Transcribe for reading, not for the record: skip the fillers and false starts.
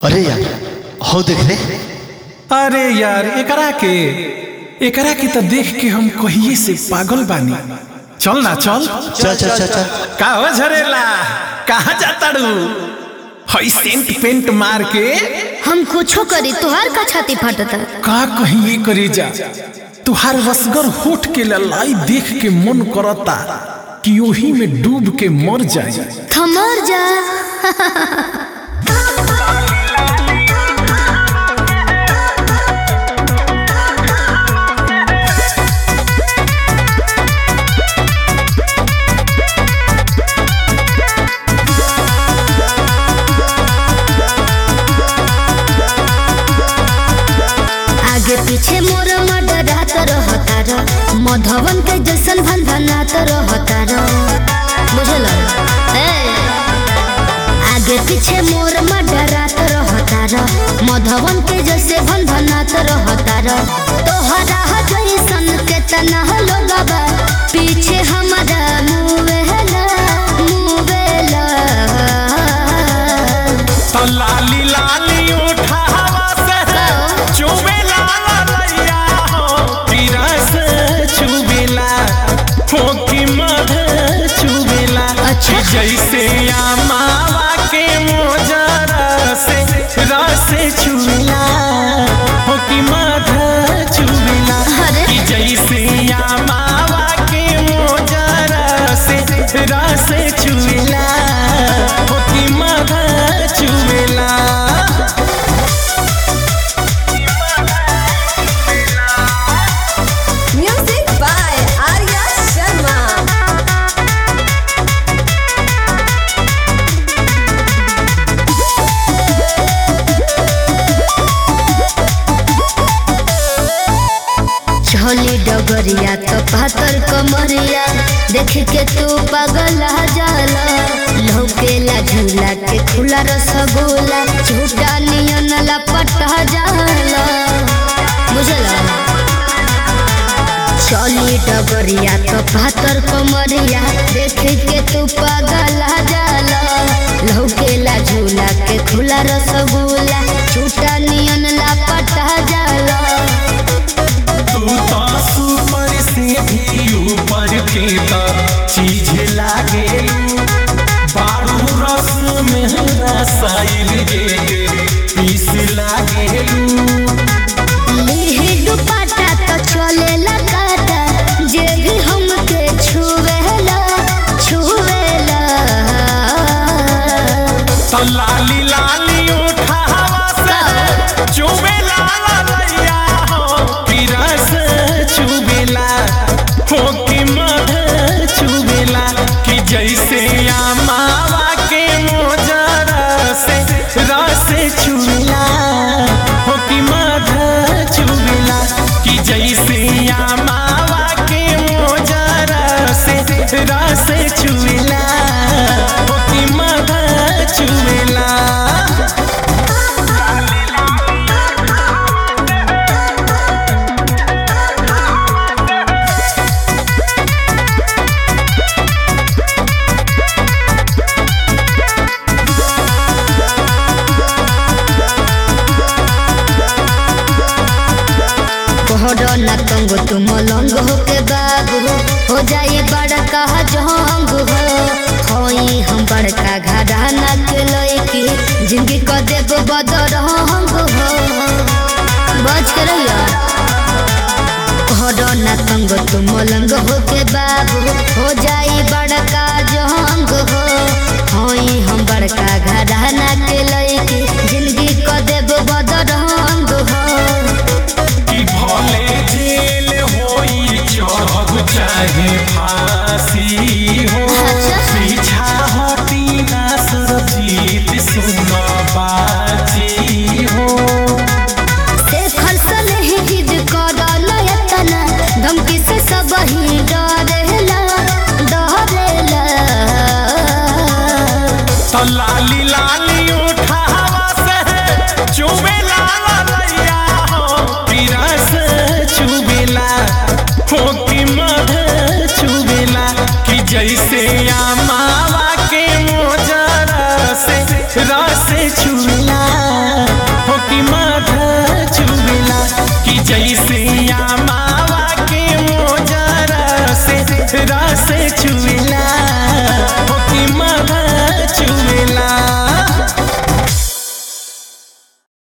अरे यार हो देख रे। अरे यार एकरा के तो देख के हम कहिए से पागल बानी। चल ना चल चल चल चल चल। का हो झरेला, कहाँ जाता रू? हई सेंट पेंट मार के हम कुछो करी तुहार का छाती फटता। का कहीं करी जा, तुहार रसगर होठ के ललाई देख के मन करता कि ओही में डूब के मर जाए। थमर जा आगे पीछे मोर मडरात रहता र, मधवन के जैसन भनभनात रहता र। बुझल? आगे पीछे मोर मडरात रहता र, मधवन के जैसे भनभनात रहता र। तोहरा जैसन केतना लोगबा पीछे हमारा मुवेला मुवेला। तो लाली लाली उठावा से चुबेला लैया हो, पीरा से चुबेला हो कि मध चुबेला। अच्छा। जैसे आमावा के मोजरा से रस चुबेला हो कि मध चुबेला। अरे। कि जैसे आमावा के मोजरा से रस चुबेला हो कि मध चुबेला। Music by Arya Sharma. छोली डगरिया तो पातर कमरिया देख के तू पागल जाला। लौकेला झूला के खुला रसगुल्ला झूठा नियन लपटा जाला। बुझला? छोली डगरिया तो पातर कमरिया देख के तू पागल जाला। लौकेला झूला के खुला रसगुल्ला झूठा नियन लपटा जाला। तू तो सुपर से भी ऊपर के तो चीज लागे, बारू रस में रसायन के पीस लागे। लिहि दुपट्टा तो चलेला काटा, जे भी हमके छुवेला छुवेला। तो लाली लाली उठावा से चुबेला लैया हो, पीरा से चुबेला हो कि मध चुबेला। कि जैसे आमावा के मोजरा से रस चुबेला हो कि मध चुबेला। कि जैसे आमावा के मोजरा से रस चुबेला हो कि मध चुबेला। कोहरो न तंग तुम लंग हो के बाबू, हो जाई बड़का जंग हो। होई हम बड़का घराना के लइकी, जिंदगी को देव बदरंग हो। बच के रहिया। कोहरो न तंग तुम लंग हो के बाबू, हो जाई बड़का जंग हो। होई हम बड़का घराना के लइकी, जिंदगी को देव बदरंग हो। कि भले जेल होई चढ़ब चाहे फांसी हो, अच्छा। पीछा हटी ना सरजीत सुन बाजी हो। शेखर से नहीं जिद कर लयतना, धमकी से सब ही डरेला डरेला। रसे छुएला